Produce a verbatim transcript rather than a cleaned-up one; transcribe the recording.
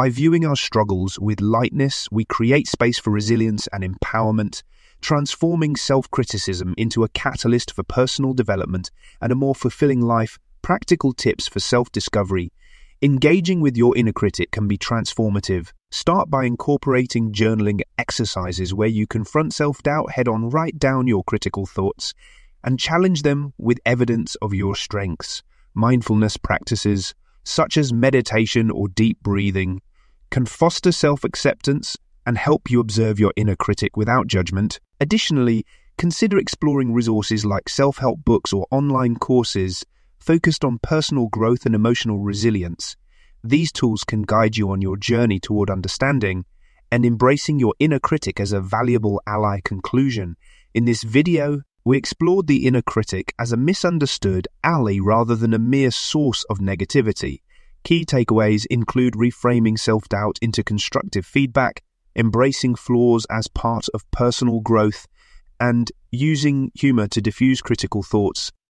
By viewing our struggles with lightness, we create space for resilience and empowerment, transforming self-criticism into a catalyst for personal development and a more fulfilling life. Practical tips for self-discovery. Engaging with your inner critic can be transformative. Start by incorporating journaling exercises where you confront self-doubt head-on, write down your critical thoughts, and challenge them with evidence of your strengths. Mindfulness practices, such as meditation or deep breathing, can foster self-acceptance and help you observe your inner critic without judgment. Additionally, consider exploring resources like self-help books or online courses focused on personal growth and emotional resilience. These tools can guide you on your journey toward understanding and embracing your inner critic as a valuable ally. Conclusion. In this video, we explored the inner critic as a misunderstood ally rather than a mere source of negativity. Key takeaways include reframing self-doubt into constructive feedback, embracing flaws as part of personal growth, and using humor to diffuse critical thoughts